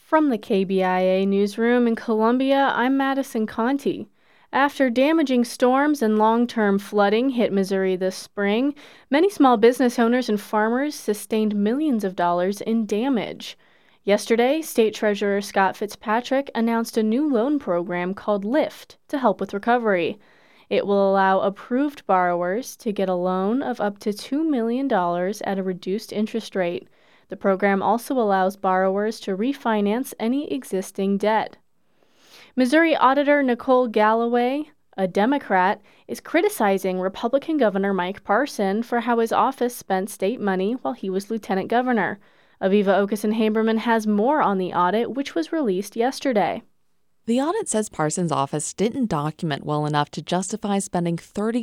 From the KBIA newsroom in Columbia, I'm Madison Conti. After damaging storms and long-term flooding hit Missouri this spring, many small business owners and farmers sustained millions of dollars in damage. Yesterday, State Treasurer Scott Fitzpatrick announced a new loan program called LIFT to help with recovery. It will allow approved borrowers to get a loan of up to $2 million at a reduced interest rate. The program also allows borrowers to refinance any existing debt. Missouri Auditor Nicole Galloway, a Democrat, is criticizing Republican Governor Mike Parson for how his office spent state money while he was lieutenant governor. Aviva Okeson-Haberman has more on the audit, which was released yesterday. The audit says Parson's office didn't document well enough to justify spending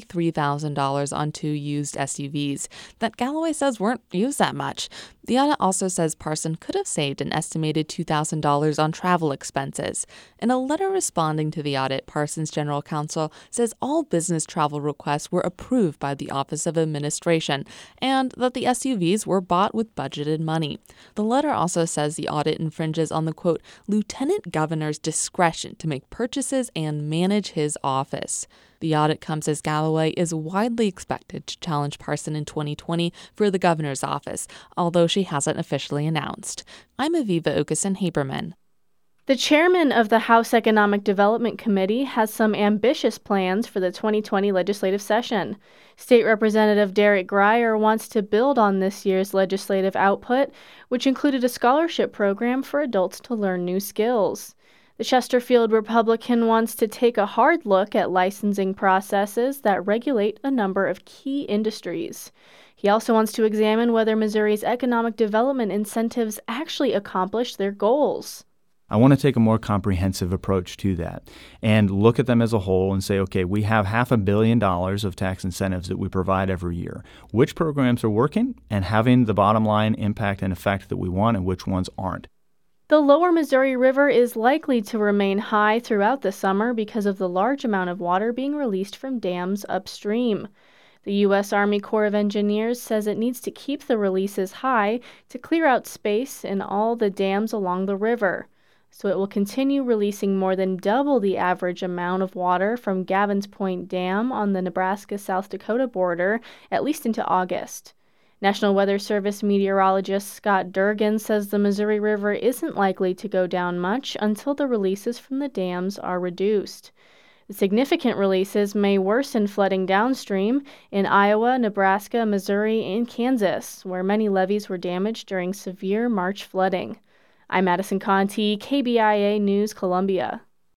$33,000 on 2 used SUVs that Galloway says weren't used that much. The audit also says Parson could have saved an estimated $2,000 on travel expenses. In a letter responding to the audit, Parson's general counsel says all business travel requests were approved by the Office of Administration and that the SUVs were bought with budgeted money. The letter also says the audit infringes on the, quote, lieutenant governor's discretion to make purchases and manage his office. The audit comes as Galloway is widely expected to challenge Parson in 2020 for the governor's office, although she hasn't officially announced. I'm Aviva Okeson-Haberman. The chairman of the House Economic Development Committee has some ambitious plans for the 2020 legislative session. State Representative Derek Grier wants to build on this year's legislative output, which included a scholarship program for adults to learn new skills. The Chesterfield Republican wants to take a hard look at licensing processes that regulate a number of key industries. He also wants to examine whether Missouri's economic development incentives actually accomplish their goals. I want to take a more comprehensive approach to that and look at them as a whole and say, okay, we have $500 million of tax incentives that we provide every year. Which programs are working and having the bottom line impact and effect that we want, and which ones aren't? The lower Missouri River is likely to remain high throughout the summer because of the large amount of water being released from dams upstream. The U.S. Army Corps of Engineers says it needs to keep the releases high to clear out space in all the dams along the river. So it will continue releasing more than double the average amount of water from Gavin's Point Dam on the Nebraska-South Dakota border, at least into August. National Weather Service meteorologist Scott Durgan says the Missouri River isn't likely to go down much until the releases from the dams are reduced. The significant releases may worsen flooding downstream in Iowa, Nebraska, Missouri, and Kansas, where many levees were damaged during severe March flooding. I'm Madison Conti, KBIA News, Columbia.